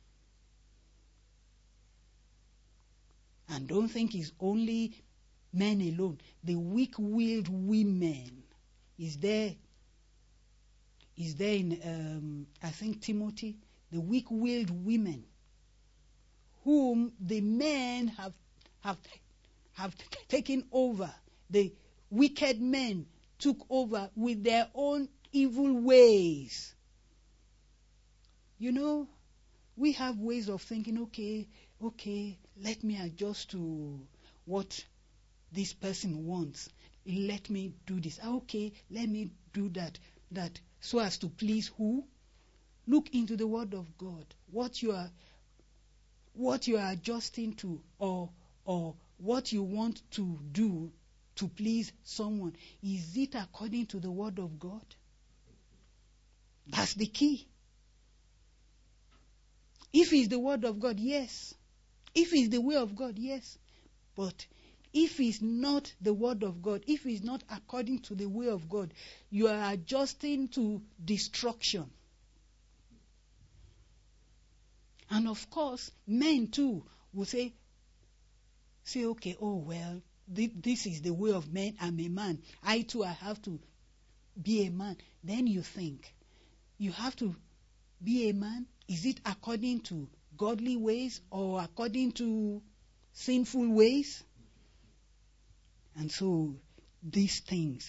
And don't think it's only men alone. The weak-willed women is there. Is there in, um, I think, Timothy? The weak-willed women whom the men have, have, have taken over. The wicked men took over with their own evil ways. You know, we have ways of thinking, okay, okay, let me adjust to what this person wants. Let me do this. Okay, let me do that. That so as to please who? Look into the Word of God. What you are, what you are adjusting to, or or what you want to do to please someone, is it according to the Word of God? That's the key. If it's the Word of God, yes. If it's the way of God, yes. But if it's not the Word of God, if it's not according to the way of God, you are adjusting to destruction. And of course, men too will say, say, okay, oh well, th- this is the way of men. I'm a man. I too, I have to be a man. Then you think, you have to be a man? Is it according to godly ways or according to sinful ways? And so, these things,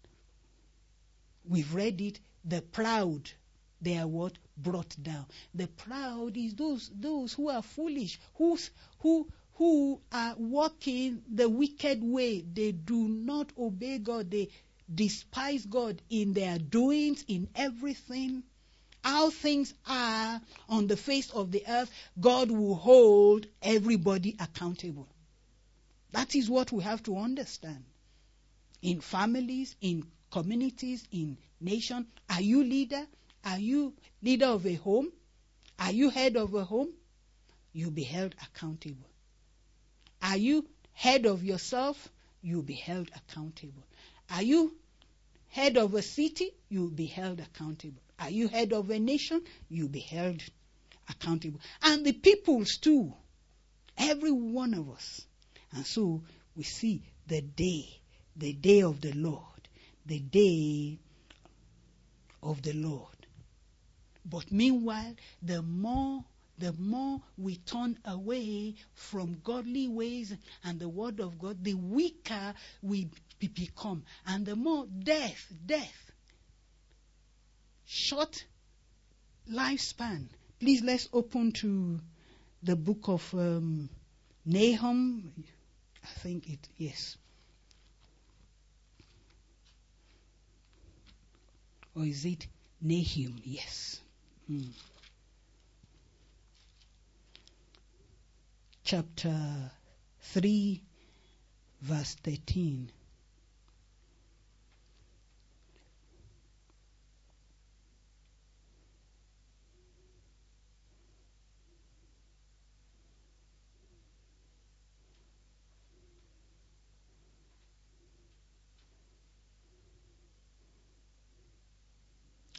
we've read it, the proud, they are what? Brought down. The proud is those those who are foolish, who's, who who are walking the wicked way. They do not obey God. They despise God in their doings, in everything. How things are on the face of the earth, God will hold everybody accountable. That is what we have to understand. In families, in communities, in nations, are you leader? Are you leader of a home? Are you head of a home? You'll be held accountable. Are you head of yourself? You'll be held accountable. Are you head of a city? You'll be held accountable. Are you head of a nation? You'll be held accountable. And the peoples too. Every one of us. And so we see the day, the day of the Lord, the day of the Lord. But meanwhile, the more, the more we turn away from godly ways and the Word of God, the weaker we become. And the more death, death, short lifespan. Please let's open to the book of um, Nahum. I think it, yes. Or is it Nahum? Yes. Mm. Chapter three, verse thirteen.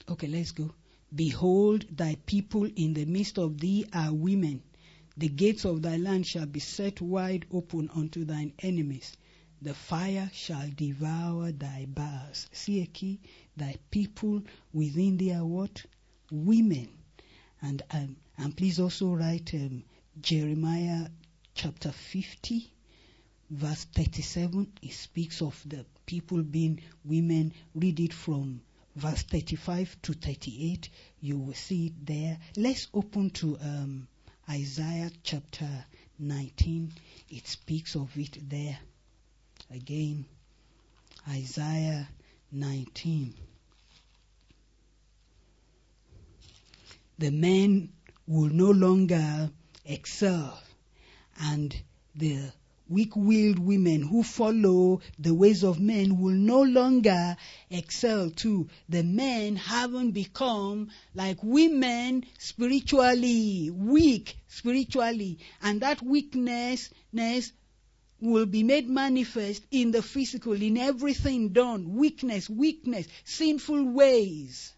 Okay, let's go. Behold, thy people in the midst of thee are women. The gates of thy land shall be set wide open unto thine enemies. The fire shall devour thy bars. See a key? Thy people within thee are what? Women. And um, and please also write um, Jeremiah chapter fifty, verse thirty-seven. It speaks of the people being women. Read it from verse thirty-five to thirty-eight. You will see it there. Let's open to um, Isaiah chapter nineteen. It speaks of it there. Again, Isaiah nineteen. The men will no longer excel, and the weak-willed women who follow the ways of men will no longer excel too. The men haven't become like women spiritually, weak spiritually, and that weakness will be made manifest in the physical, in everything done. Weakness, weakness, sinful ways.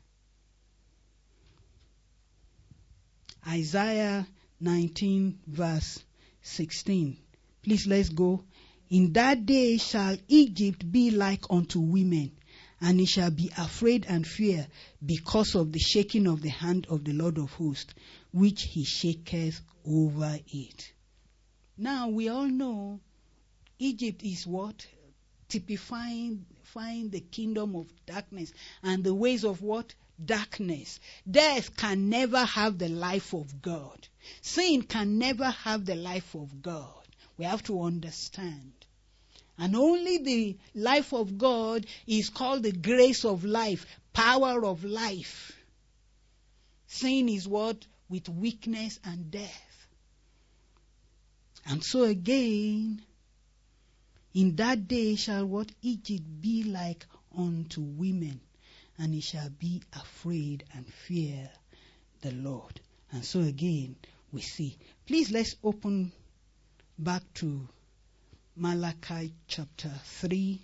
Isaiah nineteen verse sixteen. Please let's go. In that day shall Egypt be like unto women, and it shall be afraid and fear because of the shaking of the hand of the Lord of hosts, which he shaketh over it. Now we all know Egypt is what? Typifying, typifying the kingdom of darkness and the ways of what? Darkness. Death can never have the life of God. Sin can never have the life of God. We have to understand. And only the life of God is called the grace of life, power of life. Sin is what? With weakness and death. And so again, in that day shall what? Egypt be like unto women, and it shall be afraid and fear the Lord. And so again, we see. Please let's open back to Malachi chapter three.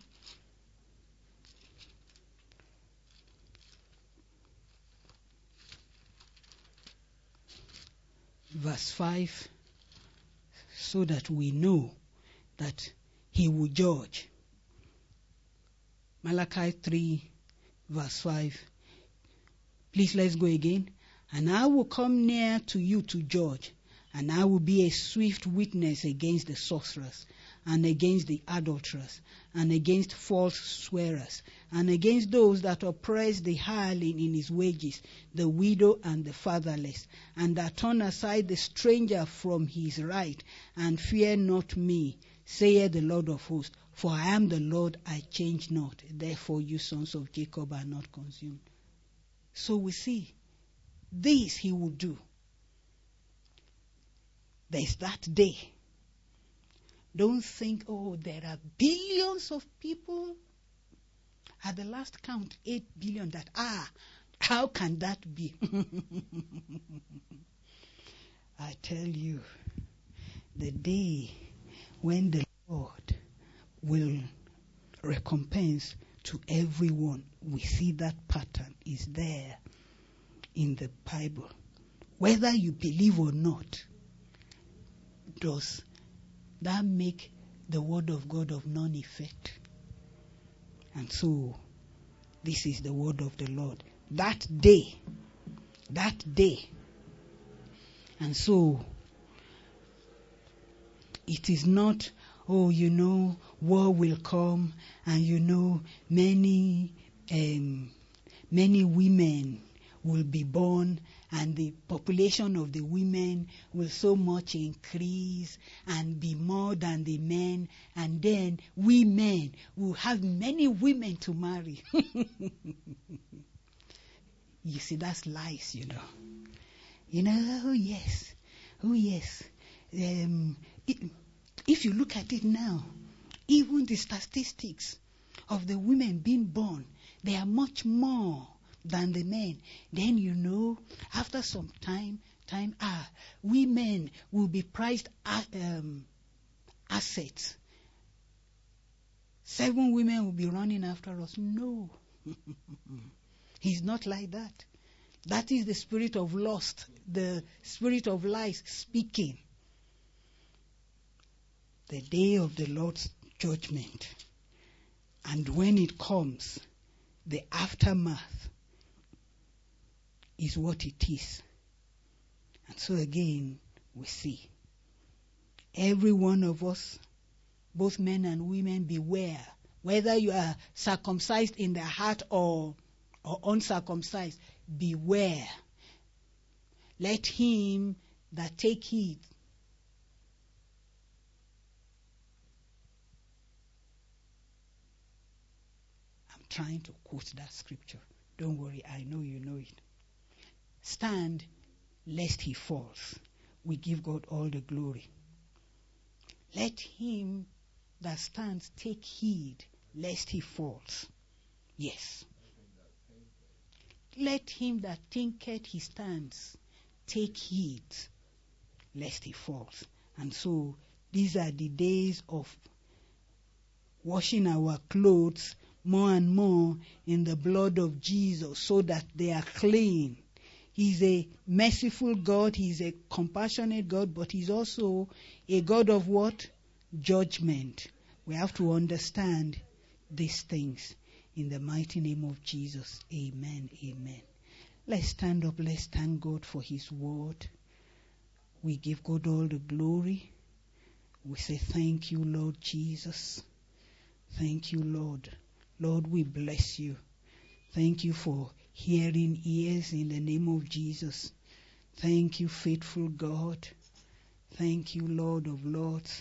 Verse five, so that we know that he will judge. Malachi three, verse five. Please let's go again. And I will come near to you to judge, and I will be a swift witness against the sorcerers, and against the adulterers, and against false swearers, and against those that oppress the hireling in his wages, the widow and the fatherless, and that turn aside the stranger from his right, and fear not me, saith the Lord of hosts. For I am the Lord, I change not. Therefore you sons of Jacob are not consumed. So we see, this he will do. There's that day. Don't think, oh, there are billions of people. At the last count, eight billion that are. How can that be? I tell you, the day when the Lord will recompense to everyone, we see that pattern is there in the Bible. Whether you believe or not, does that make the word of God of none effect? And so, this is the word of the Lord. That day, that day. And so, it is not, oh, you know, war will come, and you know, many, um, many women will be born, and the population of the women will so much increase and be more than the men, and then we men will have many women to marry. You see, that's lies, you know. You know, oh yes, oh yes. Um, it, if you look at it now, even the statistics of the women being born, they are much more than the men. Then you know, after some time, time ah, women will be prized uh, um, assets. Seven women will be running after us. No. He's not like that. That is the spirit of lust, the spirit of lies speaking. The day of the Lord's judgment. And when it comes, the aftermath is what it is. And so again, we see every one of us, both men and women, beware. Whether you are circumcised in the heart or, or uncircumcised, beware. Let him that take heed. I'm trying to quote that scripture. Don't worry, I know you know it. Stand lest he falls. We give God all the glory. Let him that stands take heed lest he falls. Yes. Let him that thinketh he stands take heed lest he falls. And so these are the days of washing our clothes more and more in the blood of Jesus so that they are clean. He's a merciful God, he's a compassionate God, but he's also a God of what? Judgment. We have to understand these things in the mighty name of Jesus. Amen, amen. Let's stand up, let's thank God for his word. We give God all the glory. We say thank you, Lord Jesus. Thank you, Lord. Lord, we bless you. Thank you for hearing ears in the name of Jesus. Thank you, faithful God. Thank you, Lord of Lords.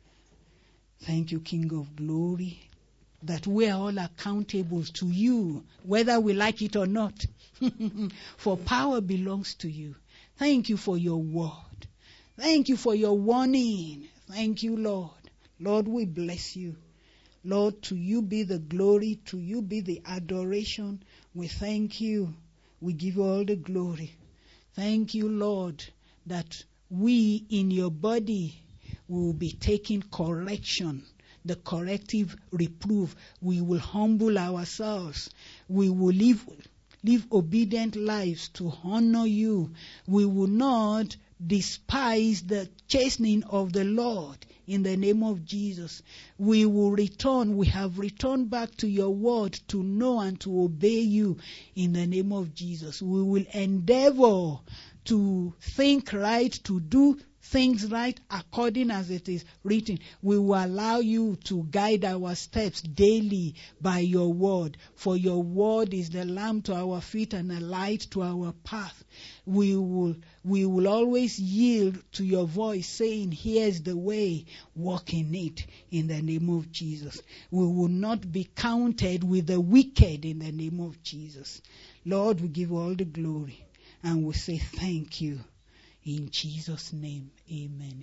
Thank you, King of Glory, that we are all accountable to you, whether we like it or not. For power belongs to you. Thank you for your word. Thank you for your warning. Thank you, Lord. Lord, we bless you. Lord, to you be the glory, to you be the adoration. We thank you. We give you all the glory. Thank you, Lord, that we in your body will be taking correction, the corrective reproof. We will humble ourselves. We will live, live obedient lives to honor you. We will not despise the chastening of the Lord. In the name of Jesus, we will return. We have returned back to your word to know and to obey you. In the name of Jesus, we will endeavor to think right, to do things right according as it is written. We will allow you to guide our steps daily by your word. For your word is the lamp to our feet and a light to our path. We will, we will always yield to your voice saying, here's the way, walk in it in the name of Jesus. We will not be counted with the wicked in the name of Jesus. Lord, we give all the glory and we say thank you. In Jesus' name, amen.